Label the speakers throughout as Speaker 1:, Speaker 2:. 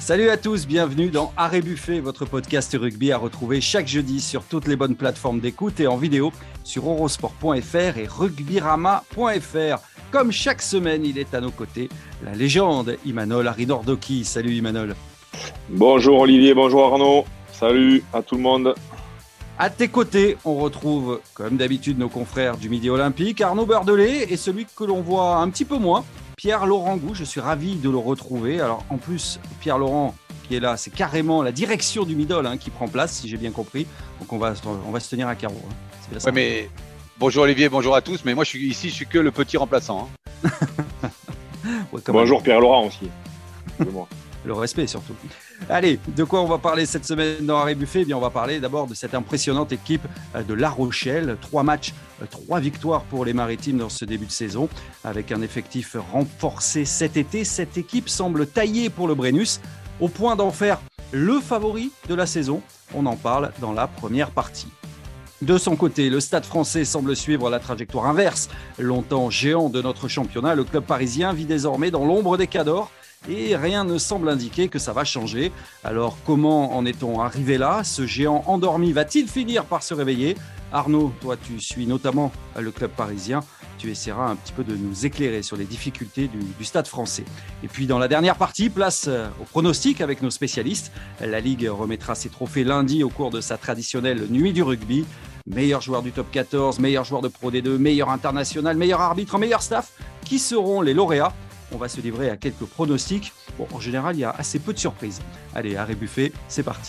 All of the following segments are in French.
Speaker 1: Salut à tous, bienvenue dans Arrêt Buffet, votre podcast rugby à retrouver chaque jeudi sur toutes les bonnes plateformes d'écoute et en vidéo sur eurosport.fr et rugbyrama.fr. Comme chaque semaine, il est à nos côtés, la légende Imanol Arinordoki. Salut Imanol.
Speaker 2: Bonjour Olivier, bonjour Arnaud, salut à tout le monde.
Speaker 1: À tes côtés, on retrouve comme d'habitude nos confrères du Midi Olympique, Arnaud Beurdelet et celui que l'on voit un petit peu moins, Pierre-Laurent Gou. Je suis ravi de le retrouver. Alors en plus, Pierre-Laurent qui est là, c'est carrément la direction du Midol qui prend place, si j'ai bien compris. Donc on va se tenir à carreau. C'est bien ça.
Speaker 3: Ouais, mais bonjour Olivier, bonjour à tous. Mais moi, je suis que le petit remplaçant.
Speaker 2: Ouais, bonjour Pierre-Laurent aussi.
Speaker 1: Le respect surtout. Allez, de quoi on va parler cette semaine dans Arrêt Buffet ? Eh bien, on va parler d'abord de cette impressionnante équipe de La Rochelle. 3 matchs, 3 victoires pour les Maritimes dans ce début de saison. Avec un effectif renforcé cet été, cette équipe semble taillée pour le Brennus, au point d'en faire le favori de la saison. On en parle dans la première partie. De son côté, le Stade français semble suivre la trajectoire inverse. Longtemps géant de notre championnat, le club parisien vit désormais dans l'ombre des Cadors. Et rien ne semble indiquer que ça va changer. Alors comment en est-on arrivé là ? Ce géant endormi va-t-il finir par se réveiller ? Arnaud, toi tu suis notamment le club parisien. Tu essaieras un petit peu de nous éclairer sur les difficultés du Stade français. Et puis dans la dernière partie, place au pronostic avec nos spécialistes. La Ligue remettra ses trophées lundi au cours de sa traditionnelle nuit du rugby. Meilleur joueur du top 14, meilleur joueur de Pro D2, meilleur international, meilleur arbitre, meilleur staff. Qui seront les lauréats ? On va se livrer à quelques pronostics. Bon, en général, il y a assez peu de surprises. Allez, Arrêt Buffet, c'est parti.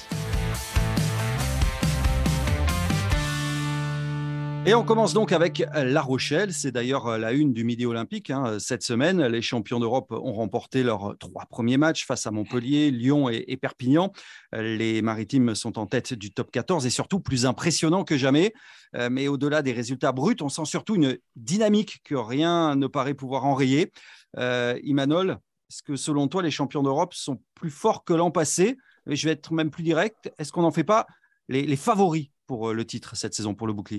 Speaker 1: Et on commence donc avec La Rochelle. C'est d'ailleurs la une du Midi Olympique. Cette semaine, les champions d'Europe ont remporté leurs 3 premiers matchs face à Montpellier, Lyon et Perpignan. Les Maritimes sont en tête du top 14 et surtout plus impressionnants que jamais. Mais au-delà des résultats bruts, on sent surtout une dynamique que rien ne paraît pouvoir enrayer. Imanol, est-ce que selon toi, les champions d'Europe sont plus forts que l'an passé ? Et je vais être même plus direct. Est-ce qu'on n'en fait pas les favoris pour le titre cette saison, pour le bouclier ?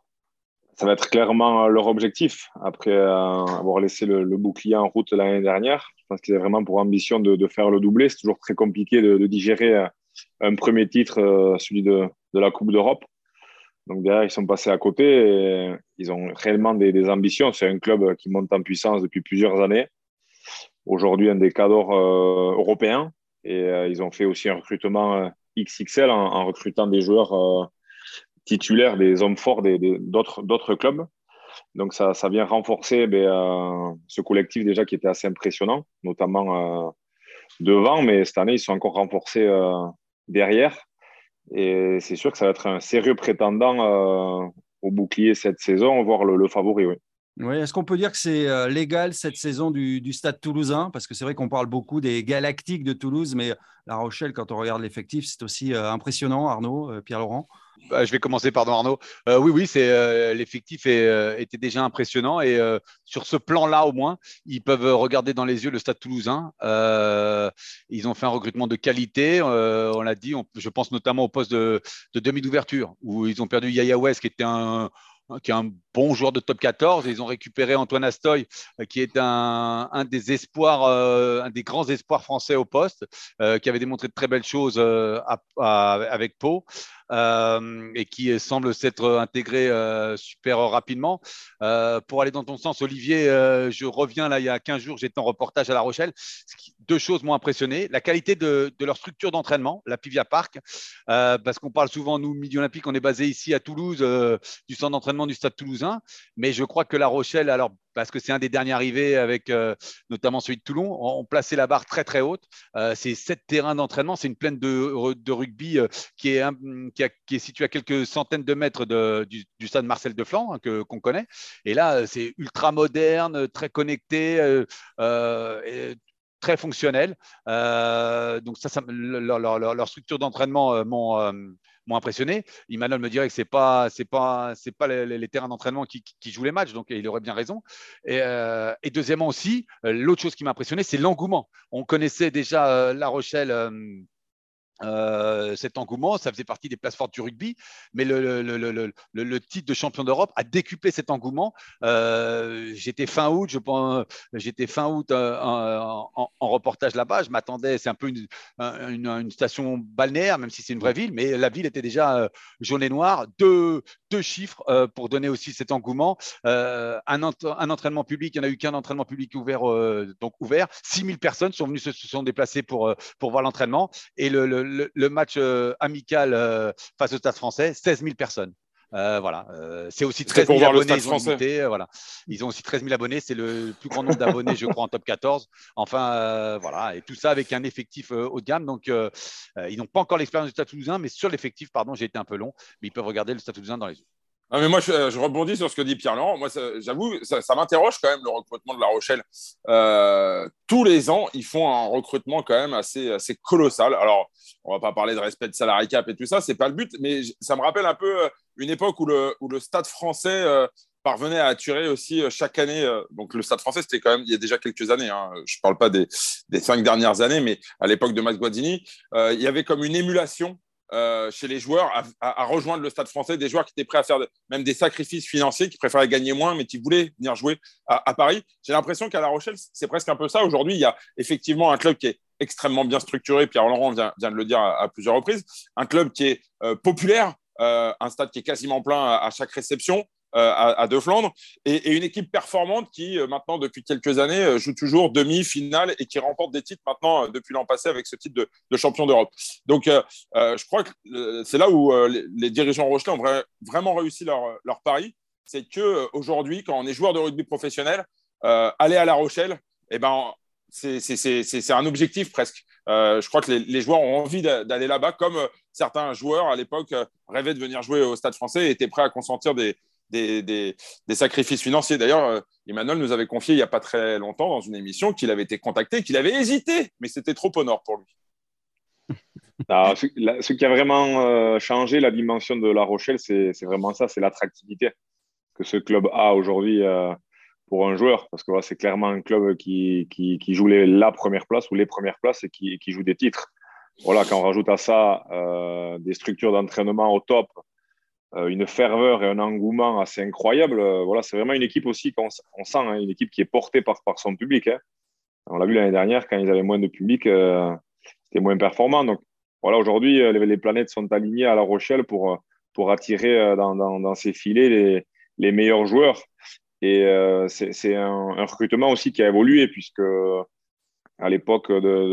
Speaker 2: Ça va être clairement leur objectif. Après avoir laissé le bouclier en route l'année dernière, je pense qu'ils ont vraiment pour ambition de faire le doublé. C'est toujours très compliqué de digérer un premier titre, celui de la Coupe d'Europe. Donc derrière, ils sont passés à côté et ils ont réellement des ambitions. C'est un club qui monte en puissance depuis plusieurs années. Aujourd'hui, un des cadors européens. Et ils ont fait aussi un recrutement XXL en recrutant des joueurs titulaires, des hommes forts d'autres clubs. Donc ça vient renforcer ce collectif déjà qui était assez impressionnant, notamment devant. Mais cette année, ils sont encore renforcés derrière. Et c'est sûr que ça va être un sérieux prétendant au bouclier cette saison, voire le favori, oui.
Speaker 1: Oui, est-ce qu'on peut dire que c'est l'égal cette saison du Stade toulousain ? Parce que c'est vrai qu'on parle beaucoup des Galactiques de Toulouse, mais La Rochelle, quand on regarde l'effectif, c'est aussi impressionnant, Arnaud, Pierre-Laurent.
Speaker 3: Je vais commencer par Arnaud. Oui, l'effectif était déjà impressionnant et sur ce plan-là, au moins, ils peuvent regarder dans les yeux le Stade toulousain. Ils ont fait un recrutement de qualité, on l'a dit. Je pense notamment au poste de demi d'ouverture où ils ont perdu Yaya West, qui est un bon joueur de top 14. Ils ont récupéré Antoine Astoy, qui est un des espoirs, un des grands espoirs français au poste, qui avait démontré de très belles choses avec Pau. Et qui semble s'être intégré super rapidement. Pour aller dans ton sens, Olivier, je reviens là, il y a 15 jours, j'étais en reportage à La Rochelle. 2 choses m'ont impressionné. La qualité de leur structure d'entraînement, la Pivia Park, parce qu'on parle souvent, nous, Midi Olympique, on est basé ici à Toulouse, du centre d'entraînement du Stade toulousain. Mais je crois que La Rochelle, alors, parce que c'est un des derniers arrivés avec notamment celui de Toulon, ont placé la barre très très haute. C'est 7 terrains d'entraînement, c'est une plaine de rugby qui est située à quelques centaines de mètres du stade Marcel Defland, qu'on connaît. Et là, c'est ultra moderne, très connecté, très fonctionnel. Donc leur structure d'entraînement m'ont impressionné. Imanol me dirait que c'est pas les terrains d'entraînement qui jouent les matchs, donc il aurait bien raison. Et deuxièmement aussi, l'autre chose qui m'a impressionné, c'est l'engouement. On connaissait déjà La Rochelle cet engouement, ça faisait partie des places fortes du rugby, mais le titre de champion d'Europe a décuplé cet engouement. J'étais fin août, en reportage là-bas. Je m'attendais, c'est un peu une station balnéaire, même si c'est une vraie ville, mais la ville était déjà jaune et noire. Deux chiffres pour donner aussi cet engouement. Un entraînement public, il n'y en a eu qu'un entraînement public ouvert. 6 000 personnes se sont déplacées pour voir l'entraînement. Et le match amical face au Stade français, 16 000 personnes. C'est aussi 13 000 abonnés. Voilà. Ils ont aussi 13 000 abonnés. C'est le plus grand nombre d'abonnés, je crois, en top 14. Enfin, voilà. Et tout ça avec un effectif haut de gamme. Donc, ils n'ont pas encore l'expérience du Stade Toulousain, mais sur l'effectif, j'ai été un peu long, mais ils peuvent regarder le Stade Toulousain dans les yeux.
Speaker 4: Ah, mais moi, je rebondis sur ce que dit Pierre-Laurent. Moi, j'avoue, ça m'interroge quand même le recrutement de La Rochelle. Tous les ans, ils font un recrutement quand même assez colossal. Alors, on va pas parler de respect de salary cap et tout ça, c'est pas le but, mais ça me rappelle un peu une époque où le Stade français parvenait à attirer aussi chaque année. Donc, le Stade français, c'était quand même il y a déjà quelques années. Hein, je parle pas des 5 dernières années, mais à l'époque de Max Guazzini, il y avait comme une émulation chez les joueurs à rejoindre le Stade français, des joueurs qui étaient prêts à faire même des sacrifices financiers, qui préféraient gagner moins, mais qui voulaient venir jouer à Paris. J'ai l'impression qu'à La Rochelle, c'est presque un peu ça. Aujourd'hui, il y a effectivement un club qui est extrêmement bien structuré. Pierre-Laurent vient de le dire à plusieurs reprises. Un club qui est populaire, un stade qui est quasiment plein à chaque réception. À De Flandre, et une équipe performante qui, maintenant, depuis quelques années, joue toujours demi-finale et qui remporte des titres maintenant depuis l'an passé avec ce titre de champion d'Europe. Donc, je crois que c'est là où les dirigeants rochelais ont vraiment réussi leur pari. C'est qu'aujourd'hui, quand on est joueur de rugby professionnel, aller à La Rochelle, c'est un objectif presque. Je crois que les joueurs ont envie d'aller là-bas, comme certains joueurs à l'époque rêvaient de venir jouer au Stade français et étaient prêts à consentir des sacrifices financiers. D'ailleurs, Emmanuel nous avait confié il n'y a pas très longtemps dans une émission qu'il avait été contacté, qu'il avait hésité, mais c'était trop au nord pour lui.
Speaker 2: Alors, ce qui a vraiment changé la dimension de La Rochelle, c'est vraiment ça, c'est l'attractivité que ce club a aujourd'hui pour un joueur, parce que c'est clairement un club qui joue la première place ou les premières places et qui joue des titres. Voilà, quand on rajoute à ça des structures d'entraînement au top, une ferveur et un engouement assez incroyable. C'est vraiment une équipe aussi qu'on sent, hein, une équipe qui est portée par son public. Hein. On l'a vu l'année dernière, quand ils avaient moins de public, c'était moins performant. Donc voilà, aujourd'hui, les planètes sont alignées à La Rochelle pour attirer dans ses filets les meilleurs joueurs. Et c'est un recrutement aussi qui a évolué, puisque à l'époque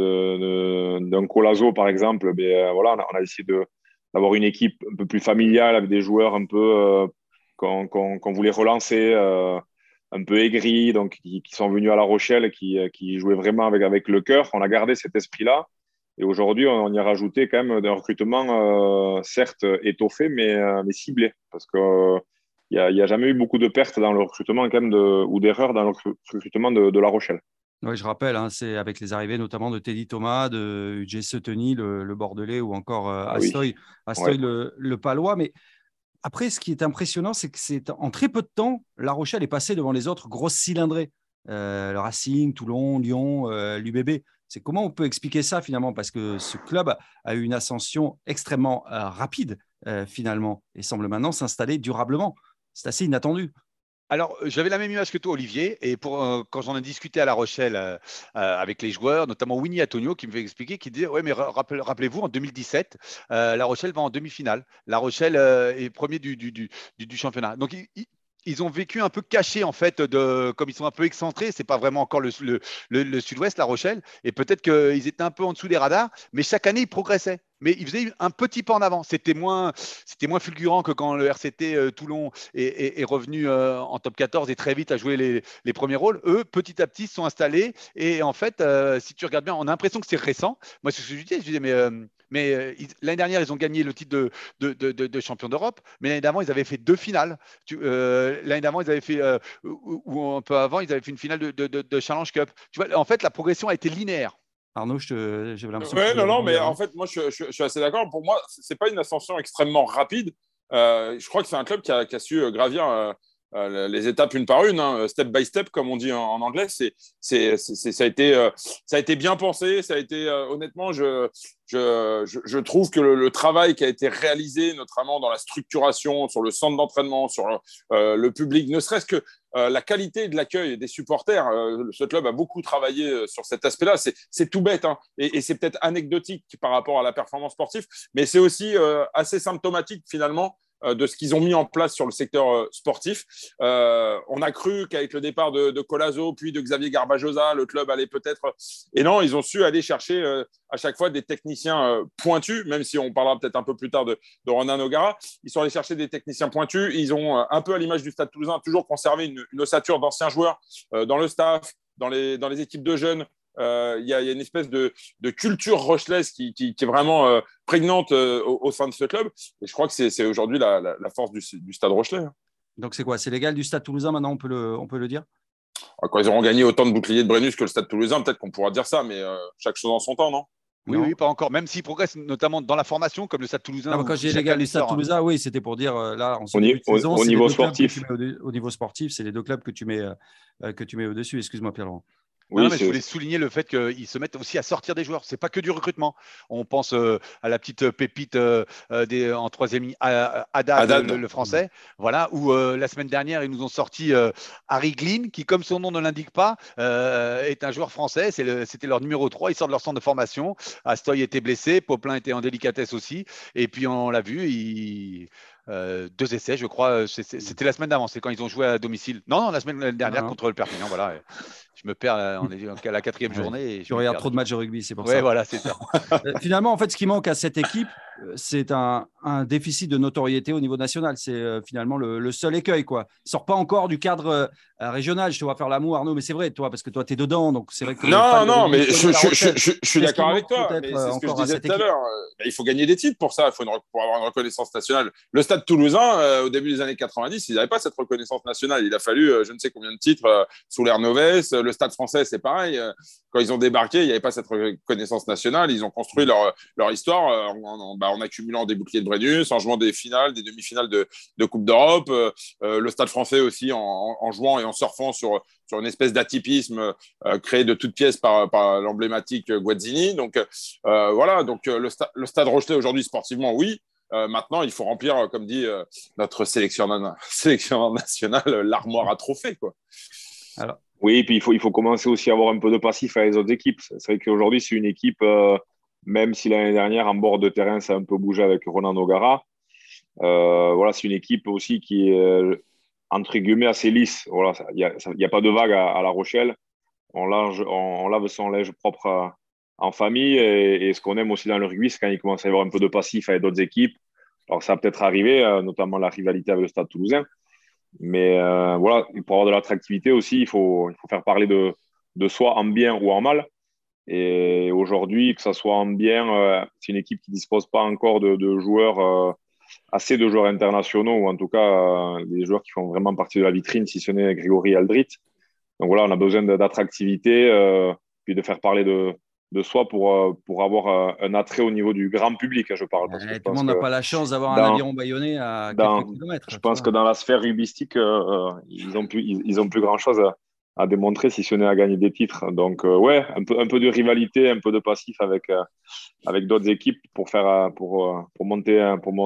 Speaker 2: d'un Colazo, par exemple, on a essayé d'avoir une équipe un peu plus familiale avec des joueurs un peu qu'on voulait relancer, un peu aigris, donc qui sont venus à La Rochelle, qui jouaient vraiment avec le cœur. On a gardé cet esprit-là. Et aujourd'hui, on y a rajouté quand même un recrutement, certes étoffé, mais ciblé. Parce qu'il n'y a jamais eu beaucoup de pertes dans le recrutement quand même ou d'erreurs dans le recrutement de La Rochelle.
Speaker 1: Oui, je rappelle, hein, c'est avec les arrivées notamment de Teddy Thomas, de UJ Seteny, le Bordelais, ou encore Astoy, ouais. le Palois. Mais après, ce qui est impressionnant, c'est que en très peu de temps, La Rochelle est passée devant les autres grosses cylindrées. Le Racing, Toulon, Lyon, l'UBB. C'est comment on peut expliquer ça finalement? Parce que ce club a eu une ascension extrêmement rapide finalement et semble maintenant s'installer durablement. C'est assez inattendu.
Speaker 3: Alors, j'avais la même image que toi, Olivier, et quand j'en ai discuté à La Rochelle avec les joueurs, notamment Winnie Antonio, qui me fait expliquer, qui disait, ouais, mais rappelez-vous, en 2017, La Rochelle va en demi-finale. La Rochelle est premier du championnat. Donc, ils ont vécu un peu caché, en fait, comme ils sont un peu excentrés. C'est pas vraiment encore le sud-ouest, La Rochelle, et peut-être qu'ils étaient un peu en dessous des radars, mais chaque année, ils progressaient. Mais ils faisaient un petit pas en avant. C'était moins fulgurant que quand le RCT Toulon est revenu en top 14 et très vite a joué les premiers rôles. Eux, petit à petit, se sont installés. Et en fait, si tu regardes bien, on a l'impression que c'est récent. Moi, c'est ce que je disais, mais l'année dernière, ils ont gagné le titre de champion d'Europe. Mais l'année d'avant, ils avaient fait 2 finales. L'année d'avant, ils avaient fait, ou un peu avant, ils avaient fait une finale de Challenge Cup. Tu vois, en fait, la progression a été linéaire.
Speaker 1: Arnaud, j'ai l'impression
Speaker 4: que… Non, mais en fait, moi, je suis assez d'accord. Pour moi, ce n'est pas une ascension extrêmement rapide. Je crois que c'est un club qui a su gravir les étapes une par une, hein, step by step, comme on dit en anglais. Ça a été bien pensé. Ça a été, honnêtement, je trouve que le travail qui a été réalisé, notamment dans la structuration, sur le centre d'entraînement, sur le public, ne serait-ce que la qualité de l'accueil des supporters, ce club a beaucoup travaillé sur cet aspect-là. C'est tout bête, hein, et c'est peut-être anecdotique par rapport à la performance sportive, mais c'est aussi assez symptomatique finalement de ce qu'ils ont mis en place sur le secteur sportif. On a cru qu'avec le départ de Colazo, puis de Xavier Garbajosa, le club allait peut-être… Et non, ils ont su aller chercher à chaque fois des techniciens pointus, même si on parlera peut-être un peu plus tard de Ronan O'Gara. Ils sont allés chercher des techniciens pointus. Ils ont, un peu à l'image du Stade Toulousain, toujours conservé une ossature d'anciens joueurs dans le staff, dans les équipes de jeunes. Il y a une espèce de culture rochelaise qui est vraiment prégnante au sein de ce club. Et je crois que c'est aujourd'hui la force du Stade Rochelais.
Speaker 1: Donc, c'est quoi? C'est l'égal du Stade Toulousain, maintenant, on peut le dire?
Speaker 4: Quand ils auront gagné autant de boucliers de Brennus que le Stade Toulousain, peut-être qu'on pourra dire ça, mais chaque chose en son temps, non?
Speaker 3: Oui, pas encore. Même s'ils progressent, notamment dans la formation, comme le Stade Toulousain.
Speaker 1: Quand j'ai l'égal du Stade Toulousain, oui, c'était pour dire, là, en ce
Speaker 2: début de saison, au niveau sportif.
Speaker 1: Au niveau sportif, c'est les deux clubs que tu mets au-dessus. Excuse-moi, Pierre-Laurent.
Speaker 3: Oui, mais je voulais souligner le fait qu'ils se mettent aussi à sortir des joueurs. C'est pas que du recrutement. On pense à la petite pépite en troisième ligne, Haddad. Le français. Voilà, où la semaine dernière, ils nous ont sorti Harry Glynn, qui, comme son nom ne l'indique pas, est un joueur français. C'était leur numéro 3. Ils sortent de leur centre de formation. Astoy était blessé. Poplin était en délicatesse aussi. Et puis, on l'a vu, 2 essais, je crois. C'était la semaine d'avant. C'est quand ils ont joué à domicile. Non, la semaine dernière contre le Perpignan. Voilà. Je me perds, on est à la 4e journée. Et
Speaker 1: tu regardes trop de matchs de rugby, c'est pour
Speaker 3: ça.
Speaker 1: Oui,
Speaker 3: voilà, c'est ça.
Speaker 1: Finalement, en fait, ce qui manque à cette équipe, c'est un déficit de notoriété au niveau national. C'est finalement le seul écueil, quoi. Il ne sort pas encore du cadre régional. Je te vois faire l'amour, Arnaud, mais c'est vrai, toi, parce que toi, tu es dedans. Donc, c'est vrai que
Speaker 4: non, mais je suis d'accord avec toi. Mais c'est ce que je disais tout à l'heure. Il faut gagner des titres pour ça. Pour avoir une reconnaissance nationale. Le Stade Toulousain, au début des années 90, ils n'avaient pas cette reconnaissance nationale. Il a fallu je ne sais combien de titres sous l'ère Novès. Le Stade français, c'est pareil. Quand ils ont débarqué, il n'y avait pas cette reconnaissance nationale. Ils ont construit leur histoire en accumulant des boucliers de Brennus, en jouant des finales, des demi-finales de Coupe d'Europe. Le Stade français aussi en jouant et en surfant sur une espèce d'atypisme créé de toutes pièces par l'emblématique Guazzini. Donc, voilà. Donc, le Stade Rochelais aujourd'hui, sportivement, oui. Maintenant, il faut remplir, comme dit notre sélectionneur national, l'armoire à trophées, quoi.
Speaker 2: Alors. Oui, et puis il faut commencer aussi à avoir un peu de passif avec les autres équipes. C'est vrai qu'aujourd'hui, c'est une équipe, même si l'année dernière, en bord de terrain, ça a un peu bougé avec Ronan O'Gara. Voilà, c'est une équipe aussi qui est, entre guillemets, assez lisse. Voilà, il n'y a pas de vague à La Rochelle. On lave son linge propre en famille. Et ce qu'on aime aussi dans le rugby, c'est quand il commence à y avoir un peu de passif avec d'autres équipes. Alors, ça a peut-être arrivé, notamment la rivalité avec le Stade Toulousain. Mais voilà, pour avoir de l'attractivité aussi, il faut faire parler de soi en bien ou en mal. Et aujourd'hui, que ça soit en bien, c'est une équipe qui ne dispose pas encore de joueurs, assez de joueurs internationaux, ou en tout cas des joueurs qui font vraiment partie de la vitrine, si ce n'est Grégory Aldrit. Donc voilà, on a besoin d'attractivité, puis de faire parler de soi pour avoir un attrait au niveau du grand public, je parle. Parce que
Speaker 1: tout le monde n'a pas la chance d'avoir un aviron bâillonné à quelques kilomètres.
Speaker 2: Je pense que dans la sphère rugbyistique, ils n'ont plus grand-chose à démontrer, si ce n'est à gagner des titres. Donc, ouais, un peu de rivalité, un peu de passif avec d'autres équipes pour faire monter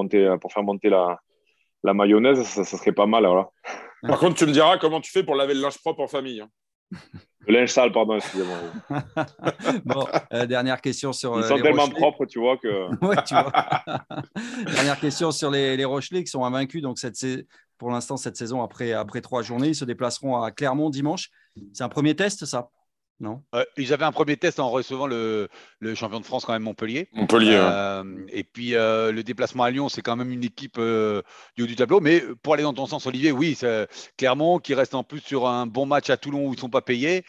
Speaker 2: la mayonnaise, ça serait pas mal. Voilà.
Speaker 4: Par contre, tu me diras comment tu fais pour laver le linge propre en famille.
Speaker 2: Le linge sale, pardon, excusez-moi.
Speaker 1: Bon, dernière question sur
Speaker 2: ils sont tellement propres, tu vois que…
Speaker 1: Ouais, tu vois. Dernière question sur les Rochelais qui sont invaincus. Donc, pour l'instant, cette saison, après 3 journées, ils se déplaceront à Clermont dimanche. C'est un premier test, ça? Non.
Speaker 3: Ils avaient un premier test en recevant le champion de France, quand même, Montpellier. Et puis, le déplacement à Lyon, c'est quand même une équipe du haut du tableau. Mais pour aller dans ton sens, Olivier, oui, c'est Clermont qui reste en plus sur un bon match à Toulon où ils ne sont pas payés.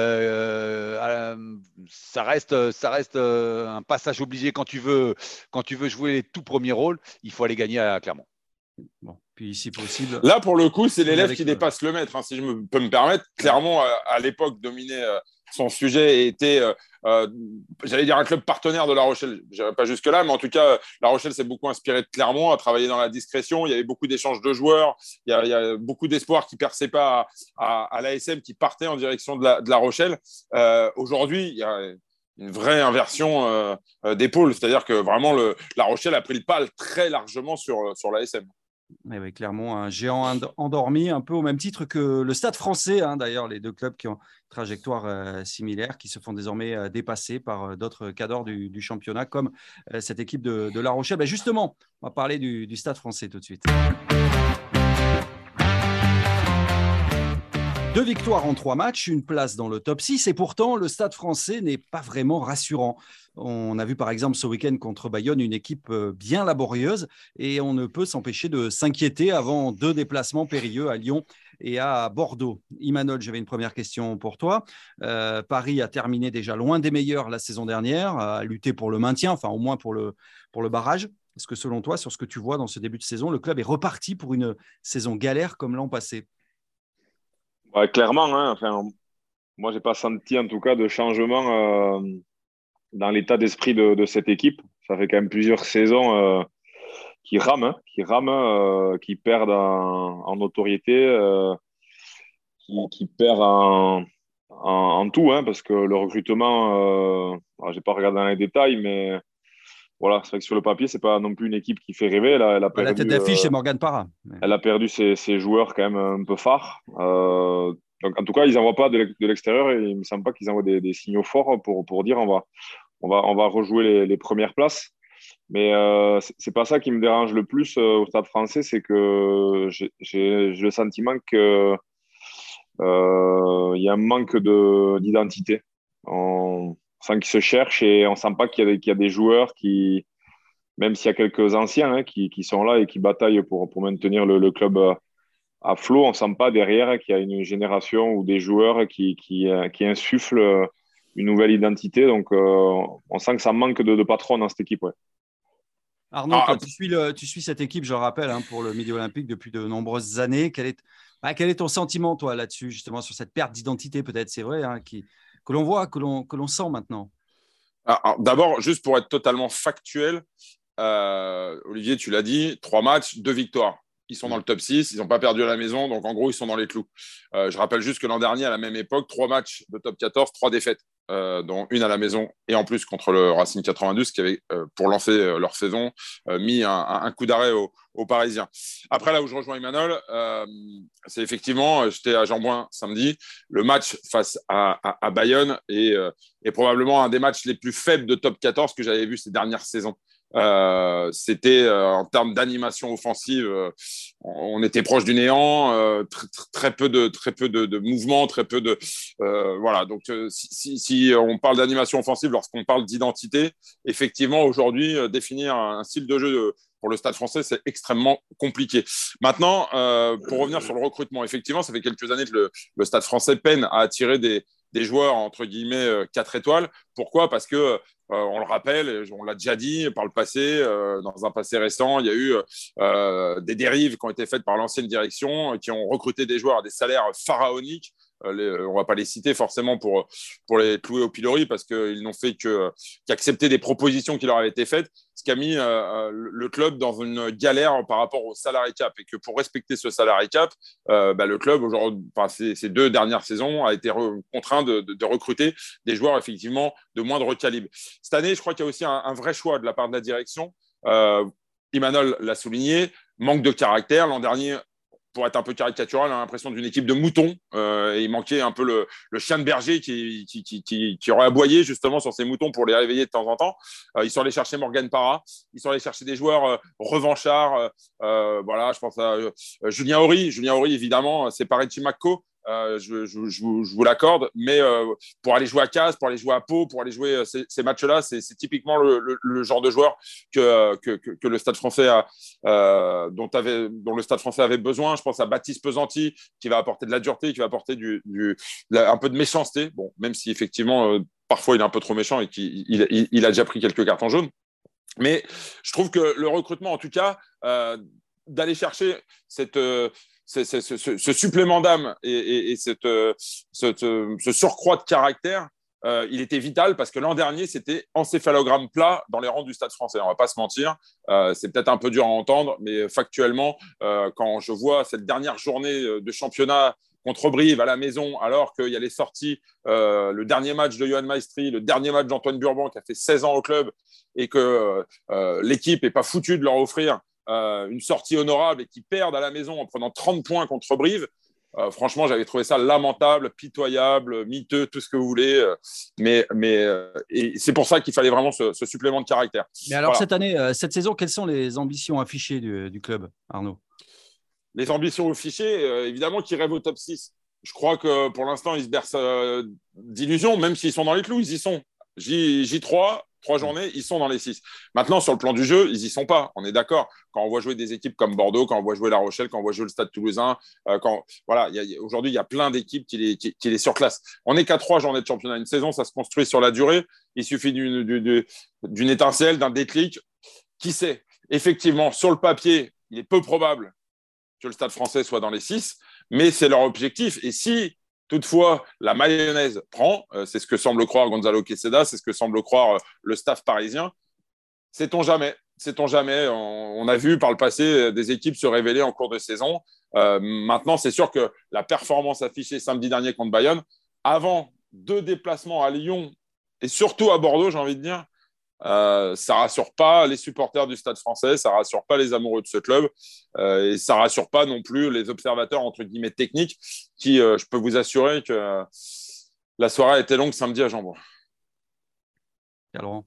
Speaker 3: Ça reste un passage obligé quand tu veux jouer les tout premiers rôles. Il faut aller gagner à Clermont.
Speaker 1: Bon. Puis, si possible…
Speaker 4: Là, pour le coup, c'est l'élève qui dépasse le maître. Si je peux me permettre. Clermont, à l'époque, dominait son sujet était, j'allais dire, un club partenaire de La Rochelle. Je n'irai pas jusque-là, mais en tout cas, La Rochelle s'est beaucoup inspiré de Clermont, a travaillé dans la discrétion. Il y avait beaucoup d'échanges de joueurs. Il y a beaucoup d'espoirs qui ne perçaient pas à l'ASM, qui partaient en direction de la Rochelle. Aujourd'hui, il y a une vraie inversion d'épaule. C'est-à-dire que vraiment, La Rochelle a pris le pas très largement sur l'ASM.
Speaker 1: Avec Clermont, un géant endormi, un peu au même titre que le Stade Français, hein, d'ailleurs, les deux clubs qui ont une trajectoire similaire, qui se font désormais dépasser par d'autres cadors du championnat, comme cette équipe de La Rochelle. Justement, on va parler du Stade Français tout de suite. 2 victoires en 3 matchs, une place dans le top 6 et pourtant le Stade Français n'est pas vraiment rassurant. On a vu par exemple ce week-end contre Bayonne une équipe bien laborieuse et on ne peut s'empêcher de s'inquiéter avant 2 déplacements périlleux à Lyon et à Bordeaux. Imanol, j'avais une première question pour toi. Paris a terminé déjà loin des meilleurs la saison dernière, a lutté pour le maintien, enfin au moins pour le barrage. Est-ce que selon toi, sur ce que tu vois dans ce début de saison, le club est reparti pour une saison galère comme l'an passé?
Speaker 2: Ouais, clairement, hein, enfin, moi, j'ai pas senti en tout cas de changement dans l'état d'esprit de cette équipe. Ça fait quand même plusieurs saisons qui rament, qui perdent en notoriété, qui perdent en tout, hein, parce que le recrutement, j'ai pas regardé dans les détails, mais voilà, c'est vrai que sur le papier, c'est pas non plus une équipe qui fait rêver. Elle a perdu,
Speaker 1: la tête d'affiche, c'est Morgan Parra.
Speaker 2: Elle a perdu ses joueurs quand même un peu phares. Donc, en tout cas, ils n'envoient pas de l'extérieur et il ne me semble pas qu'ils envoient des signaux forts pour dire on va rejouer les premières places. Mais c'est pas ça qui me dérange le plus au Stade Français, c'est que j'ai le sentiment que y a un manque d'identité. On sent qu'ils se cherchent et on sent pas qu'il y a des joueurs qui, même s'il y a quelques anciens qui sont là et qui bataillent pour maintenir le club à flot, on ne sent pas derrière qu'il y a une génération ou des joueurs qui insufflent une nouvelle identité. Donc, on sent que ça manque de patron dans cette équipe. Ouais.
Speaker 1: Arnaud, tu suis cette équipe, je le rappelle, hein, pour le Midi Olympique depuis de nombreuses années. Quel est ton sentiment, toi, là-dessus, justement, sur cette perte d'identité, peut-être, c'est vrai, hein, que l'on voit, que l'on sent maintenant?
Speaker 4: Alors, d'abord, juste pour être totalement factuel, Olivier, tu l'as dit, 3 matchs, 2 victoires. Ils sont dans le top 6, ils n'ont pas perdu à la maison, donc en gros, ils sont dans les clous. Je rappelle juste que l'an dernier, à la même époque, 3 matchs de top 14, 3 défaites, dont une à la maison et en plus contre le Racing 92, qui avait, pour lancer leur saison, mis un coup d'arrêt aux Parisiens. Après, là où je rejoins Emmanuel, c'est effectivement, j'étais à Jean-Bouin samedi, le match face à Bayonne est probablement un des matchs les plus faibles de top 14 que j'avais vu ces dernières saisons. C'était en termes d'animation offensive, on était proche du néant, très peu de mouvements, très peu de voilà. Donc si on parle d'animation offensive lorsqu'on parle d'identité, effectivement aujourd'hui définir un style de jeu pour le Stade Français, c'est extrêmement compliqué. Maintenant, pour revenir sur le recrutement, effectivement, ça fait quelques années que le Stade Français peine à attirer des joueurs entre guillemets 4 étoiles. Pourquoi? Parce que on le rappelle, on l'a déjà dit par le passé, dans un passé récent, il y a eu des dérives qui ont été faites par l'ancienne direction, qui ont recruté des joueurs à des salaires pharaoniques. On ne va pas les citer forcément pour les clouer au pilori parce qu'ils n'ont fait qu'accepter des propositions qui leur avaient été faites, ce qui a mis le club dans une galère par rapport au salary cap et que pour respecter ce salary cap, le club, ces 2 dernières saisons, a été contraint de recruter des joueurs effectivement de moindre calibre. Cette année, je crois qu'il y a aussi un vrai choix de la part de la direction. Imanol l'a souligné, manque de caractère. L'an dernier, pour être un peu caricatural, on a l'impression d'une équipe de moutons. Et il manquait un peu le chien de berger qui aurait aboyé justement sur ces moutons pour les réveiller de temps en temps. Ils sont allés chercher Morgan Parra, ils sont allés chercher des joueurs revanchards. Voilà, je pense à Julien Horry. Julien Horry, évidemment, c'est pareil de Chimakko. Je vous l'accorde, mais pour aller jouer à Castres, pour aller jouer à Pau, pour aller jouer ces matchs-là, c'est typiquement le genre de joueur que le Stade Français dont le Stade Français avait besoin. Je pense à Baptiste Pesanti, qui va apporter de la dureté, qui va apporter un peu de méchanceté. Bon, même si effectivement, parfois il est un peu trop méchant et qu'il a déjà pris quelques cartons jaunes. Mais je trouve que le recrutement, en tout cas, d'aller chercher ce supplément d'âme et ce surcroît de caractère, il était vital parce que l'an dernier, c'était encéphalogramme plat dans les rangs du Stade français. On ne va pas se mentir. C'est peut-être un peu dur à entendre, mais factuellement, quand je vois cette dernière journée de championnat contre Brive à la maison, alors qu'il y a les sorties, le dernier match de Yoann Maestri, le dernier match d'Antoine Burban qui a fait 16 ans au club et que l'équipe n'est pas foutue de leur offrir une sortie honorable et qui perdent à la maison en prenant 30 points contre Brive. Franchement, j'avais trouvé ça lamentable, pitoyable, miteux, tout ce que vous voulez. Et c'est pour ça qu'il fallait vraiment ce supplément de caractère.
Speaker 1: Mais alors, cette année, cette saison, quelles sont les ambitions affichées du club, Arnaud?
Speaker 4: Les ambitions affichées, évidemment, qui rêvent au top 6. Je crois que pour l'instant, ils se bercent d'illusions, même s'ils sont dans les clous, ils y sont. J3, 3 journées, ils sont dans les 6. Maintenant, sur le plan du jeu, ils n'y sont pas. On est d'accord. Quand on voit jouer des équipes comme Bordeaux, quand on voit jouer La Rochelle, quand on voit jouer le Stade Toulousain, aujourd'hui, il y a plein d'équipes qui les surclassent. On n'est qu'à 3 journées de championnat. Une saison, ça se construit sur la durée. Il suffit d'une étincelle, d'un déclic. Qui sait? Effectivement, sur le papier, il est peu probable que le Stade français soit dans les 6, mais c'est leur objectif. Et si toutefois, la mayonnaise prend, c'est ce que semble croire Gonzalo Quesada, c'est ce que semble croire le staff parisien. Sait-on jamais. On a vu par le passé des équipes se révéler en cours de saison. Maintenant, c'est sûr que la performance affichée samedi dernier contre Bayonne, avant 2 déplacements à Lyon et surtout à Bordeaux, j'ai envie de dire, ça rassure pas les supporters du Stade français, ça rassure pas les amoureux de ce club et ça rassure pas non plus les observateurs entre guillemets techniques qui, je peux vous assurer que la soirée a été longue samedi à Jean-Bouin.
Speaker 1: Laurent.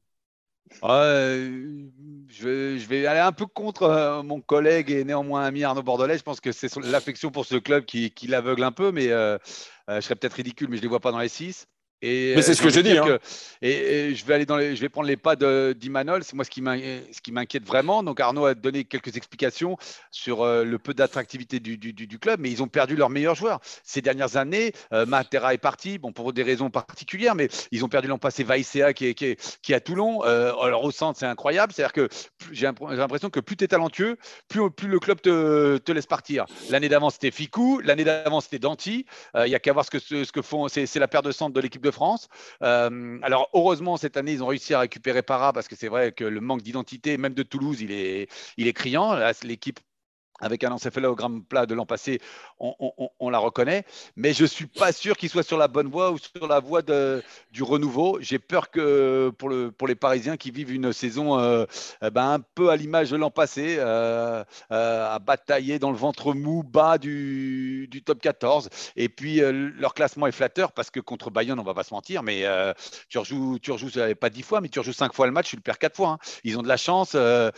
Speaker 3: Je vais aller un peu contre mon collègue et néanmoins ami Arnaud Bordelais. Je pense que c'est l'affection pour ce club qui l'aveugle un peu, mais je serais peut-être ridicule, mais je ne les vois pas dans les 6.
Speaker 4: Mais c'est ce que j'ai dit.
Speaker 3: Et je vais prendre les pas d'Imanol. C'est moi ce qui m'inquiète vraiment. Donc Arnaud a donné quelques explications sur le peu d'attractivité du club, mais ils ont perdu leurs meilleurs joueurs ces dernières années. Matera est parti, bon pour des raisons particulières, mais ils ont perdu l'an passé Vaïséa qui est à Toulon. Alors au centre, c'est incroyable. C'est-à-dire que j'ai l'impression que plus tu es talentueux, plus le club te laisse partir. L'année d'avant, c'était Ficou. L'année d'avant, c'était Danti. Il n'y a qu'à voir ce que font. C'est la paire de centre de l'équipe de France. Alors heureusement cette année ils ont réussi à récupérer Parra parce que c'est vrai que le manque d'identité même de Toulouse il est criant. Là, l'équipe avec un encéphalogramme plat de l'an passé, on la reconnaît. Mais je ne suis pas sûr qu'il soit sur la bonne voie ou sur la voie du renouveau. J'ai peur que pour les Parisiens qui vivent une saison un peu à l'image de l'an passé, à batailler dans le ventre mou bas du top 14. Et puis, leur classement est flatteur parce que contre Bayonne, on ne va pas se mentir, mais tu rejoues pas 10 fois, mais tu rejoues 5 fois le match, tu le perds 4 fois. Hein. Ils ont de la chance,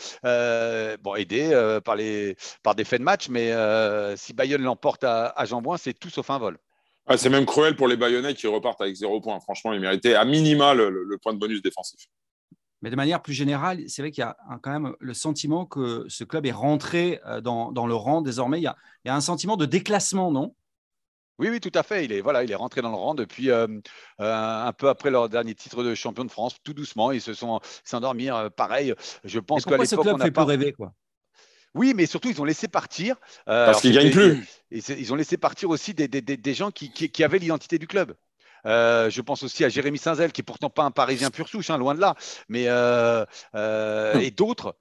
Speaker 3: aidés par des faits de match, mais si Bayonne l'emporte à Jean-Bouin, c'est tout sauf un vol.
Speaker 4: Ah, c'est même cruel pour les Bayonnais qui repartent avec 0 points. Franchement, ils méritaient à minima le point de bonus défensif.
Speaker 1: Mais de manière plus générale, c'est vrai qu'il y a quand même le sentiment que ce club est rentré dans le rang désormais. Il y a un sentiment de déclassement, non?
Speaker 3: Oui, tout à fait. Il est rentré dans le rang depuis un peu après leur dernier titre de champion de France. Tout doucement, ils se sont endormis. Pareil, je pense qu'à l'époque,
Speaker 1: ce club fait plus rêver, quoi.
Speaker 3: Oui, mais surtout, ils ont laissé partir.
Speaker 4: Parce qu'ils ne gagnent plus.
Speaker 3: Ils ont laissé partir aussi des gens qui avaient l'identité du club. Je pense aussi à Jérémy Saint-Zel, qui est pourtant pas un Parisien pur souche, hein, loin de là. Mais et d'autres.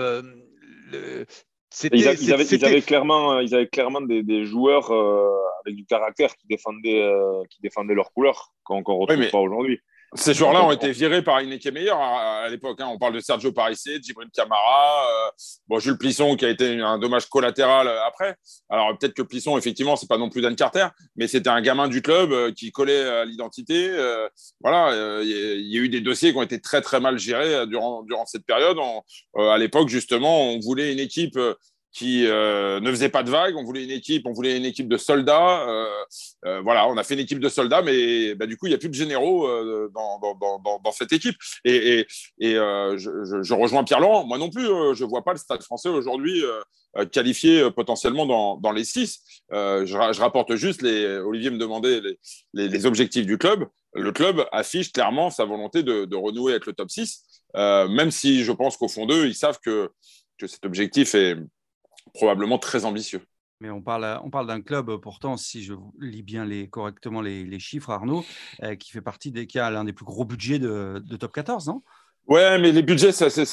Speaker 2: Ils avaient clairement des joueurs avec du caractère qui défendaient leur couleur qu'on ne retrouve pas aujourd'hui.
Speaker 4: Ces joueurs-là ont été virés par Ineke Meyer à l'époque. Hein. On parle de Sergio Parissé, Djibril Camara, Jules Plisson qui a été un dommage collatéral après. Alors peut-être que Plisson, effectivement, c'est pas non plus Dan Carter, mais c'était un gamin du club qui collait à l'identité. Il y a eu des dossiers qui ont été très très mal gérés durant cette période. À l'époque, justement, on voulait une équipe qui ne faisait pas de vagues. On voulait une équipe de soldats. On a fait une équipe de soldats, mais du coup, il n'y a plus de généraux dans cette équipe. Et je rejoins Pierre-Laurent. Moi non plus, je ne vois pas le Stade français aujourd'hui qualifié potentiellement dans les 6. Je rapporte juste, Olivier me demandait les objectifs du club. Le club affiche clairement sa volonté de renouer avec le top 6, même si je pense qu'au fond d'eux, ils savent que cet objectif est probablement très ambitieux.
Speaker 1: Mais on parle d'un club, pourtant, si je lis bien correctement les chiffres, Arnaud, qui fait partie qui a l'un des plus gros budgets de top 14, non?
Speaker 4: Ouais, mais les budgets,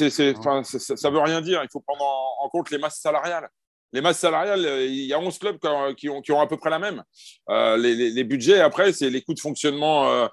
Speaker 4: ça veut rien dire. Il faut prendre en compte les masses salariales. Les masses salariales, il y a 11 clubs qui ont à peu près la même. Les budgets, après, c'est les coûts de fonctionnement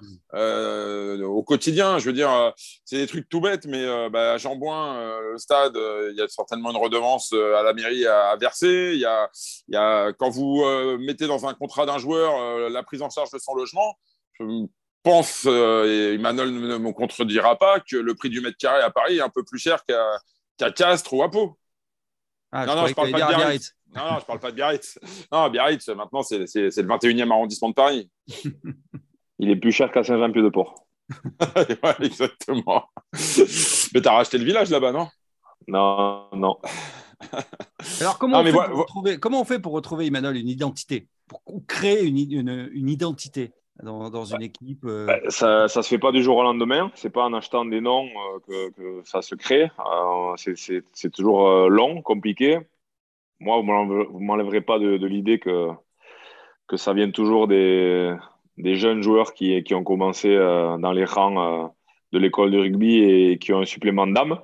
Speaker 4: au quotidien. Je veux dire, c'est des trucs tout bêtes, mais à Jean-Bouin, le stade, il y a certainement une redevance à la mairie à verser. Il y a quand vous mettez dans un contrat d'un joueur la prise en charge de son logement, je pense, et Emmanuel ne me contredira pas, que le prix du mètre carré à Paris est un peu plus cher qu'à Castres ou à Pau.
Speaker 1: Ah,
Speaker 4: Non, je parle pas de Biarritz. Non, je parle pas de Biarritz. Non, Biarritz, maintenant, c'est le 21e arrondissement de Paris.
Speaker 2: Il est plus cher qu'à Saint-Jean-Pied-de-Port.
Speaker 4: Ouais, exactement. Mais t'as racheté le village là-bas, non?
Speaker 2: Non.
Speaker 1: Alors, comment on fait pour retrouver, Emmanuel, une identité, pour créer une identité dans une équipe
Speaker 2: Ça se fait pas du jour au lendemain. C'est pas en achetant des noms que ça se crée. C'est toujours long, compliqué. Moi, vous m'enlèverez pas de l'idée que ça vient toujours des jeunes joueurs qui ont commencé dans les rangs de l'école de rugby et qui ont un supplément d'âme.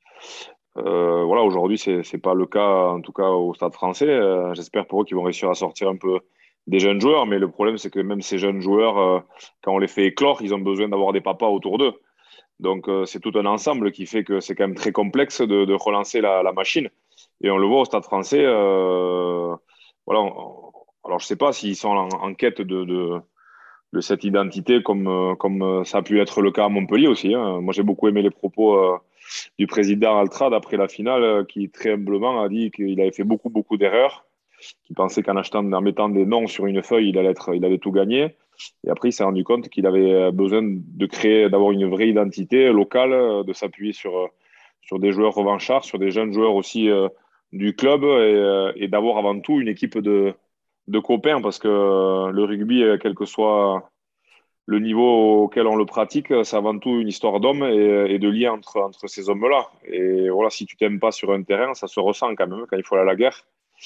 Speaker 2: Voilà, aujourd'hui, c'est pas le cas, en tout cas au Stade Français. J'espère pour eux qu'ils vont réussir à sortir un peu des jeunes joueurs, mais le problème, c'est que même ces jeunes joueurs, quand on les fait éclore, ils ont besoin d'avoir des papas autour d'eux. Donc, c'est tout un ensemble qui fait que c'est quand même très complexe de relancer la machine. Et on le voit au Stade Français. Voilà. Alors, je ne sais pas s'ils sont en quête de cette identité comme ça a pu être le cas à Montpellier aussi. Hein. Moi, j'ai beaucoup aimé les propos du président Altrad après la finale, qui très humblement a dit qu'il avait fait beaucoup, beaucoup d'erreurs, qu'il pensait en mettant des noms sur une feuille, il allait tout gagner. Et après, il s'est rendu compte qu'il avait besoin d'avoir une vraie identité locale, de s'appuyer sur des joueurs revanchards, sur des jeunes joueurs aussi du club et d'avoir avant tout une équipe de copains, parce que le rugby, quel que soit le niveau auquel on le pratique, c'est avant tout une histoire d'hommes et de liens entre ces hommes-là. Et voilà, si tu t'aimes pas sur un terrain, ça se ressent quand même quand il faut aller à la guerre.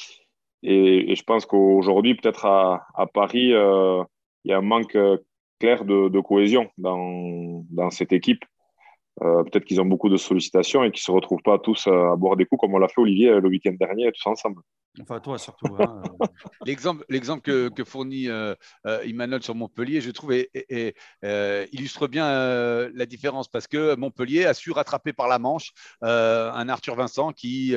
Speaker 2: Et je pense qu'aujourd'hui, peut-être à Paris, il y a un manque clair de cohésion dans cette équipe. Peut-être qu'ils ont beaucoup de sollicitations et qu'ils ne se retrouvent pas tous à boire des coups comme on l'a fait, Olivier, le week-end dernier, tous ensemble.
Speaker 1: Enfin, toi surtout. Hein.
Speaker 3: L'exemple que fournit Emmanuel sur Montpellier, je trouve, illustre bien la différence, parce que Montpellier a su rattraper par la Manche un Arthur Vincent qui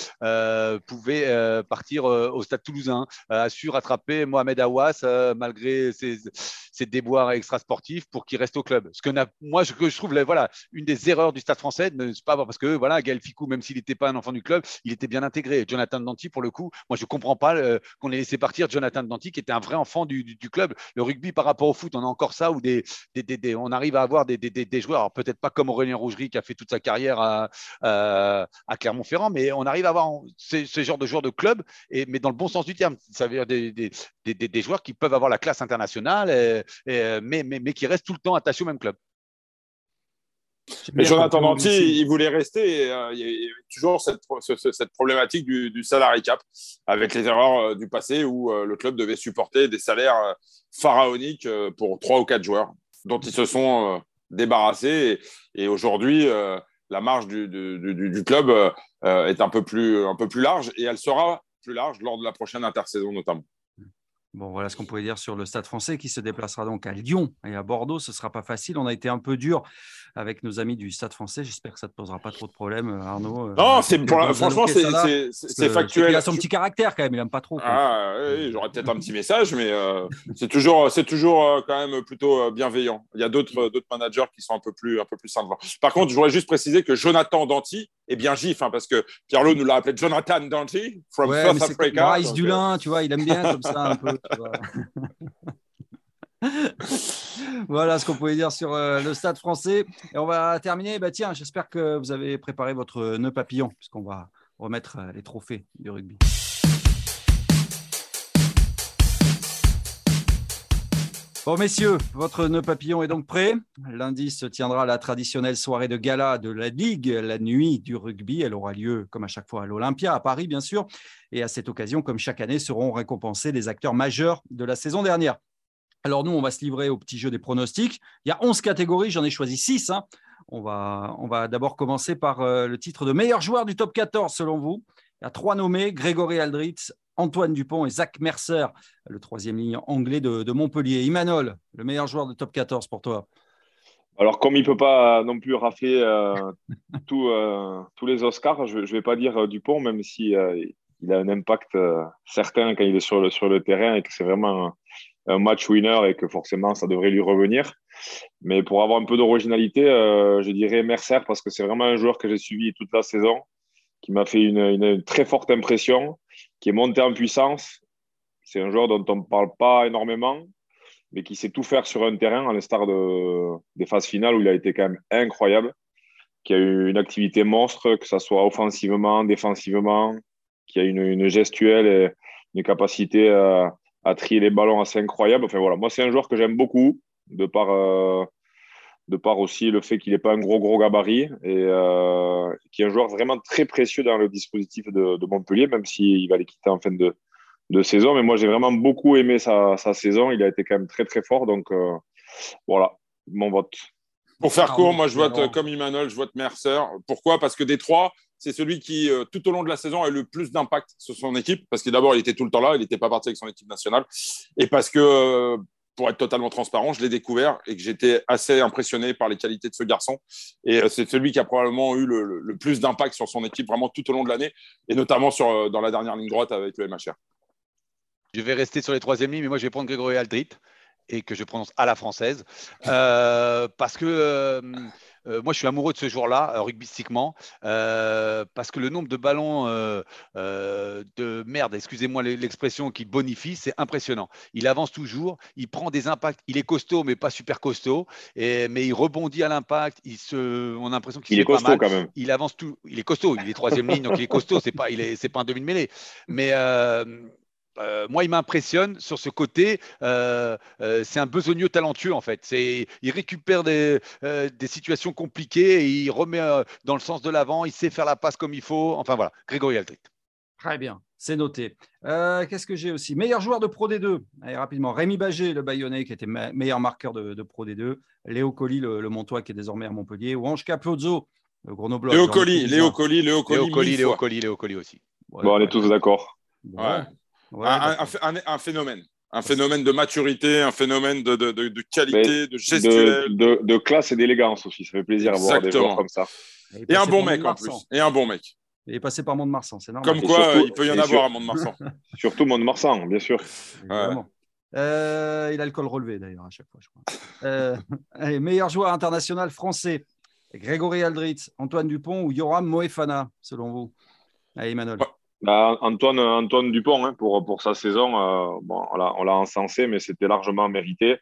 Speaker 3: pouvait partir au Stade Toulousain, a su rattraper Mohamed Aouas malgré ses déboires extrasportifs pour qu'il reste au club. Je trouve une des erreurs du Stade Français, ne pas parce que Gaël Ficou, même s'il n'était pas un enfant du club, il était bien intégré. Jonathan Danty, pour le coup, moi je ne comprends pas qu'on ait laissé partir Jonathan Danty, qui était un vrai enfant du club. Le rugby par rapport au foot, on a encore ça, où on arrive à avoir des joueurs, alors peut-être pas comme Aurélien Rougerie qui a fait toute sa carrière à Clermont-Ferrand, mais on arrive à avoir ce genre de joueurs de club, mais dans le bon sens du terme. Ça veut dire des joueurs qui peuvent avoir la classe internationale, mais qui restent tout le temps attachés au même club.
Speaker 4: Mais Jonathan Danty, il voulait rester. Il y a toujours cette problématique du salary cap, avec les erreurs du passé où le club devait supporter des salaires pharaoniques pour 3 ou 4 joueurs dont ils se sont débarrassés. Et aujourd'hui, la marge du club est un peu plus large, et elle sera plus large lors de la prochaine intersaison notamment.
Speaker 1: Bon, voilà ce qu'on pouvait dire sur le Stade Français, qui se déplacera donc à Lyon et à Bordeaux. Ce ne sera pas facile. On a été un peu dur avec nos amis du Stade Français. J'espère que ça ne te posera pas trop de problèmes, Arnaud.
Speaker 4: Non, franchement, c'est factuel.
Speaker 1: Il a son petit caractère quand même. Il n'aime pas trop.
Speaker 4: Oui, j'aurais peut-être un petit message, mais c'est toujours quand même plutôt bienveillant. Il y a d'autres managers qui sont un peu plus sympas. Par contre, je voudrais juste préciser que Jonathan Danty est bien gif, parce que Pierre-Lo nous l'a appelé Jonathan Danty from South Africa.
Speaker 1: Maurice Dulin, tu vois, il aime bien comme ça un peu. Voilà ce qu'on pouvait dire sur le Stade Français. Et on va terminer. Tiens, j'espère que vous avez préparé votre nœud papillon, puisqu'on va remettre les trophées du rugby. Bon, messieurs, votre nœud papillon est donc prêt. Lundi se tiendra la traditionnelle soirée de gala de la Ligue, la nuit du rugby. Elle aura lieu, comme à chaque fois, à l'Olympia, à Paris, bien sûr. Et à cette occasion, comme chaque année, seront récompensés les acteurs majeurs de la saison dernière. Alors nous, on va se livrer au petit jeu des pronostics. Il y a 11 catégories, j'en ai choisi 6. On va d'abord commencer par le titre de meilleur joueur du top 14, selon vous. Il y a 3 nommés, Grégory Aldritz, Antoine Dupont et Zach Mercer, le troisième ligne anglais de Montpellier. Imanol, le meilleur joueur de top 14 pour toi.
Speaker 2: Alors, comme il ne peut pas non plus rafler tous les Oscars, je ne vais pas dire Dupont, même si il a un impact certain quand il est sur le terrain et que c'est vraiment un match winner et que forcément, ça devrait lui revenir. Mais pour avoir un peu d'originalité, je dirais Mercer parce que c'est vraiment un joueur que j'ai suivi toute la saison, qui m'a fait une très forte impression, qui est monté en puissance. C'est un joueur dont on ne parle pas énormément, mais qui sait tout faire sur un terrain, à l'instar des phases finales où il a été quand même incroyable, qui a eu une activité monstre, que ce soit offensivement, défensivement, qui a une gestuelle et une capacité à trier les ballons assez incroyable. Enfin voilà, moi c'est un joueur que j'aime beaucoup, de par aussi le fait qu'il n'est pas un gros gabarit et qui est un joueur vraiment très précieux dans le dispositif de Montpellier, même s'il va les quitter en fin de saison. Mais moi, j'ai vraiment beaucoup aimé sa saison. Il a été quand même très, très fort. Donc, voilà, mon vote.
Speaker 4: Pour faire court, moi, je vote comme Imanol, je vote Mercer. Pourquoi ? Parce que des trois, c'est celui qui, tout au long de la saison, a eu le plus d'impact sur son équipe. Parce que d'abord, il était tout le temps là, il n'était pas parti avec son équipe nationale. Et parce que, pour être totalement transparent, je l'ai découvert et que j'étais assez impressionné par les qualités de ce garçon. Et c'est celui qui a probablement eu le plus d'impact sur son équipe vraiment tout au long de l'année, et notamment dans la dernière ligne droite avec le MHR.
Speaker 3: Je vais rester sur les troisièmes lignes, mais moi, je vais prendre Grégory Aldritz et que je prononce à la française. Parce que moi, je suis amoureux de ce joueur-là, rugbystiquement, parce que le nombre de ballons de merde, excusez-moi l'expression, qui bonifie, c'est impressionnant. Il avance toujours, il prend des impacts, il est costaud, mais pas super costaud, mais il rebondit à l'impact, on a l'impression qu'il
Speaker 2: est
Speaker 3: fait pas
Speaker 2: costaud
Speaker 3: mal.
Speaker 2: quand même.
Speaker 3: Il avance tout, il est costaud, il est troisième ligne, donc il est costaud, c'est pas un demi-mêlée. Mais moi, il m'impressionne sur ce côté. C'est un besogneux talentueux, en fait. Il récupère des situations compliquées et il remet dans le sens de l'avant. Il sait faire la passe comme il faut. Enfin, voilà, Grégory Aldritz.
Speaker 1: Très bien, c'est noté. Qu'est-ce que j'ai aussi ? Meilleur joueur de Pro D2. Allez, rapidement. Rémi Bagé, le Bayonnais, qui était meilleur marqueur de Pro D2. Léo Colli, le Montois, qui est désormais à Montpellier. Ou Ange Capozzo, le Grenoblois.
Speaker 4: Léo Colli
Speaker 3: aussi.
Speaker 2: Ouais, bon, on est tous d'accord.
Speaker 4: Ouais. Un phénomène. Un phénomène de maturité, un phénomène de qualité, de gestuelle.
Speaker 2: De classe et d'élégance aussi. Ça fait plaisir à voir des joueurs comme ça.
Speaker 4: Et un bon mec en plus. Et un bon mec.
Speaker 1: Il est passé par Mont-de-Marsan, c'est normal.
Speaker 4: Comme quoi, surtout, il peut y en avoir à Mont-de-Marsan.
Speaker 2: Surtout Mont-de-Marsan, bien sûr.
Speaker 1: Ouais. Il a le col relevé d'ailleurs à chaque fois, je crois. Allez, meilleur joueur international français. Grégory Aldritz, Antoine Dupont ou Yoram Moefana, selon vous ? Allez, Emmanuel.
Speaker 2: Antoine Dupont, pour sa saison, on l'a encensé, mais c'était largement mérité.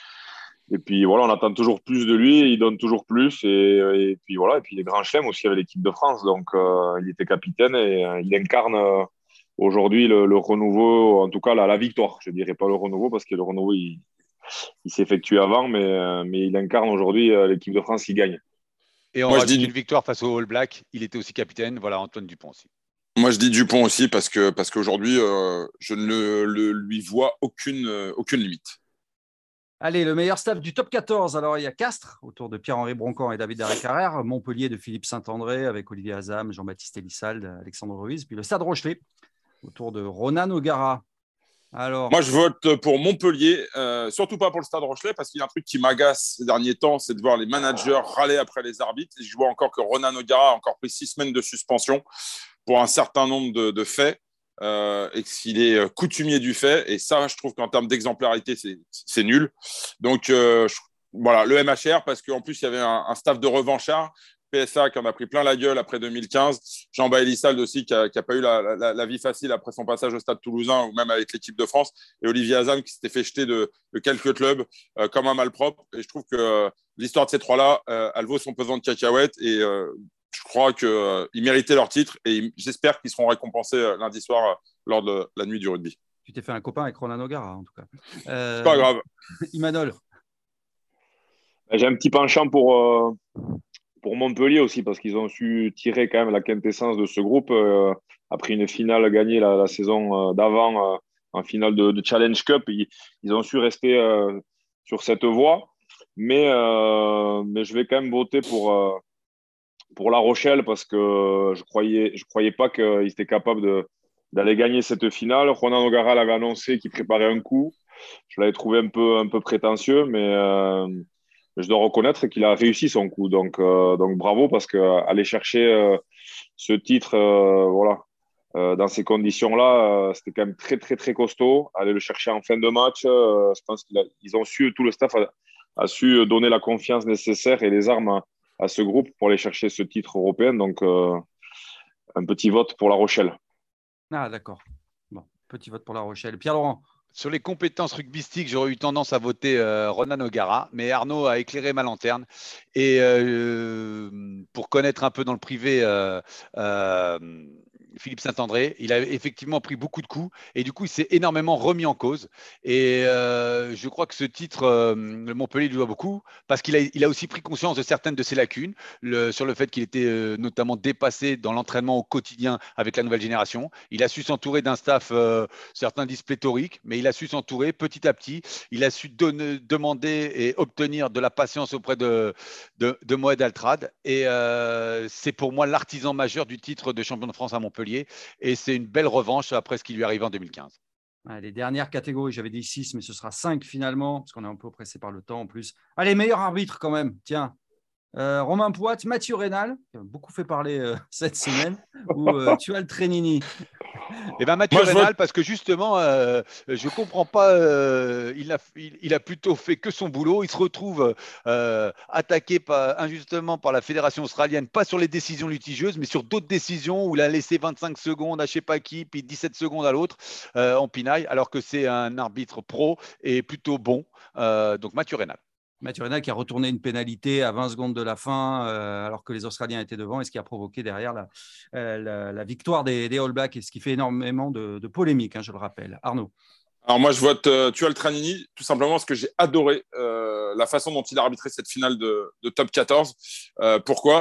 Speaker 2: Et puis voilà, on attend toujours plus de lui, il donne toujours plus. Et puis voilà, et puis les grands chelems aussi avec l'équipe de France. Donc il était capitaine et il incarne aujourd'hui le renouveau, en tout cas la victoire. Je ne dirais pas le renouveau parce que le renouveau il s'effectue avant, mais il incarne aujourd'hui l'équipe de France qui gagne.
Speaker 3: Et on rajoute une victoire face au All Black. Il était aussi capitaine. Voilà, Antoine Dupont aussi.
Speaker 4: Moi, je dis Dupont aussi parce qu'aujourd'hui, je ne lui vois aucune limite.
Speaker 1: Allez, le meilleur staff du top 14. Alors, il y a Castres, autour de Pierre-Henri Broncan et David Daré-Carrère. Montpellier de Philippe Saint-André, avec Olivier Azam, Jean-Baptiste Elissalde, Alexandre Ruiz. Puis le Stade Rochelet, autour de Ronan O'Gara. Alors...
Speaker 4: Moi, je vote pour Montpellier, surtout pas pour le Stade Rochelet, parce qu'il y a un truc qui m'agace ces derniers temps, c'est de voir les managers râler après les arbitres. Et je vois encore que Ronan O'Gara a encore pris 6 semaines de suspension pour un certain nombre de faits. Et qu'il est coutumier du fait, et ça je trouve qu'en termes d'exemplarité c'est nul. Donc voilà, le MHR, parce qu'en plus il y avait un staff de revanchards, PSA qui en a pris plein la gueule après 2015, Jean-Baptiste Elissalde aussi qui a pas eu la vie facile après son passage au Stade Toulousain ou même avec l'équipe de France, et Olivier Azam qui s'était fait jeter de quelques clubs comme un malpropre. Et je trouve que l'histoire de ces trois-là, elle vaut son pesant de cacahuètes, et je crois qu'ils méritaient leur titre, et j'espère qu'ils seront récompensés lundi soir lors de la nuit du rugby.
Speaker 1: Tu t'es fait un copain avec Ronan O'Gara, en tout cas.
Speaker 4: C'est pas grave.
Speaker 1: Imanol.
Speaker 2: J'ai un petit penchant pour Montpellier aussi, parce qu'ils ont su tirer quand même la quintessence de ce groupe. Après une finale gagnée la saison d'avant, en finale de Challenge Cup, ils ont su rester sur cette voie. Mais je vais quand même voter pour La Rochelle, parce que je croyais pas qu'ils étaient capables d'aller gagner cette finale. Ronan O'Gara l'avait annoncé qu'il préparait un coup. Je l'avais trouvé un peu prétentieux, mais je dois reconnaître qu'il a réussi son coup. Donc bravo, parce qu'aller chercher ce titre dans ces conditions-là, c'était quand même très, très, très costaud. Aller le chercher en fin de match, je pense tout le staff a su donner la confiance nécessaire et les armes à ce groupe pour aller chercher ce titre européen. Donc, un petit vote pour La Rochelle.
Speaker 1: Ah, d'accord. Bon, petit vote pour La Rochelle. Pierre-Laurent.
Speaker 3: Sur les compétences rugbystiques, j'aurais eu tendance à voter Ronan O'Gara, mais Arnaud a éclairé ma lanterne. Et pour connaître un peu dans le privé Philippe Saint-André, il a effectivement pris beaucoup de coups et du coup, il s'est énormément remis en cause. Et je crois que ce titre, le Montpellier lui doit beaucoup parce qu'il a aussi pris conscience de certaines de ses lacunes, sur le fait qu'il était notamment dépassé dans l'entraînement au quotidien avec la nouvelle génération. Il a su s'entourer d'un staff, certains disent pléthorique, mais il a su s'entourer petit à petit. Il a su demander et obtenir de la patience auprès de Moed Altrad. Et c'est pour moi l'artisan majeur du titre de champion de France à Montpellier. Et c'est une belle revanche après ce qui lui est arrivé en 2015.
Speaker 1: Les dernières catégories, j'avais dit 6, mais ce sera 5 finalement, parce qu'on est un peu pressé par le temps en plus. Allez, meilleur arbitre quand même, tiens. Romain Poite, Mathieu Rénal, qui a beaucoup fait parler cette semaine, ou Tual Trenini.
Speaker 3: Eh ben Mathieu Rénal, parce que justement, je ne comprends pas, il a plutôt fait que son boulot. Il se retrouve attaqué injustement par la fédération australienne, pas sur les décisions litigieuses, mais sur d'autres décisions où il a laissé 25 secondes à je ne sais pas qui, puis 17 secondes à l'autre en pinaille, alors que c'est un arbitre pro et plutôt bon. Donc Mathieu Rénal.
Speaker 1: Mathieu Rénal qui a retourné une pénalité à 20 secondes de la fin alors que les Australiens étaient devant, et ce qui a provoqué derrière la victoire des All Blacks, et ce qui fait énormément de polémiques, hein, je le rappelle. Arnaud.
Speaker 4: Alors moi, je vote Tual Trenini, tout simplement parce que j'ai adoré la façon dont il a arbitré cette finale de Top 14. Pourquoi ?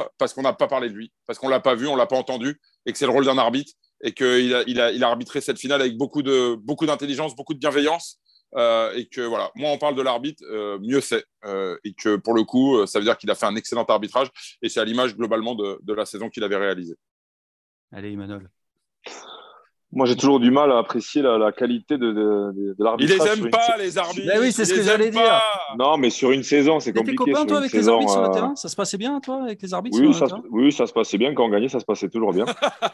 Speaker 4: Parce qu'on n'a pas parlé de lui, parce qu'on ne l'a pas vu, on ne l'a pas entendu, et que c'est le rôle d'un arbitre, et qu'il a arbitré cette finale avec beaucoup d'intelligence, beaucoup de bienveillance. Et que voilà, moins on parle de l'arbitre, mieux c'est. Et que pour le coup, ça veut dire qu'il a fait un excellent arbitrage, et c'est à l'image globalement de la saison qu'il avait réalisée.
Speaker 1: Allez, Imanol.
Speaker 2: Moi, j'ai toujours du mal à apprécier la qualité de l'arbitrage.
Speaker 4: Ils les aiment pas, les arbitres.
Speaker 1: Oui, c'est ce que j'allais dire.
Speaker 2: Non, mais sur une saison, c'est compliqué.
Speaker 1: T'étais copain, toi, avec les arbitres sur le terrain ? Ça se passait bien, toi, avec les arbitres sur le terrain ?
Speaker 2: Oui, ça se passait bien. Quand on gagnait, ça se passait toujours bien.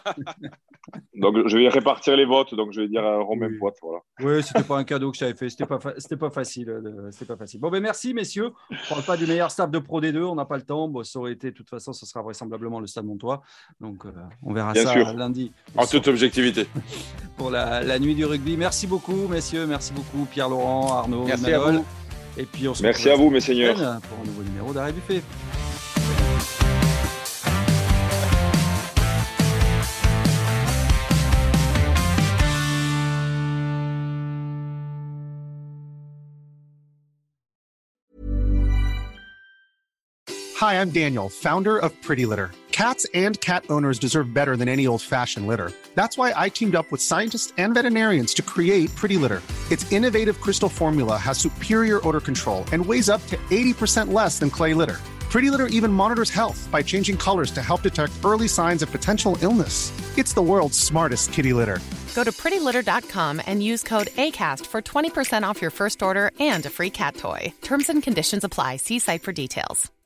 Speaker 2: Donc, je vais répartir les votes. Donc, je vais dire Romain Poite. Voilà.
Speaker 1: Oui, c'était pas un cadeau que j'avais fait. C'était pas facile. Bon, ben merci, messieurs. On ne parle pas du meilleur staff de Pro D2. On n'a pas le temps. Bon, ça aurait été, de toute façon, ce sera vraisemblablement le Stade Montois. Donc, on verra bien ça sûr. Lundi.
Speaker 4: En toute objectivité.
Speaker 1: Pour la nuit du rugby. Merci beaucoup, messieurs. Merci beaucoup, Pierre-Laurent, Arnaud,
Speaker 3: merci
Speaker 1: Imanol.
Speaker 3: À vous.
Speaker 1: Et puis on se
Speaker 2: merci à vous, mes seigneurs.
Speaker 1: Pour un nouveau numéro d'Arrêt Buffet.
Speaker 5: Hi, I'm Daniel, founder of Pretty Litter. Cats and cat owners deserve better than any old-fashioned litter. That's why I teamed up with scientists and veterinarians to create Pretty Litter. Its innovative crystal formula has superior odor control and weighs up to 80% less than clay litter. Pretty Litter even monitors health by changing colors to help detect early signs of potential illness. It's the world's smartest kitty litter.
Speaker 6: Go to prettylitter.com and use code ACAST for 20% off your first order and a free cat toy. Terms and conditions apply. See site for details.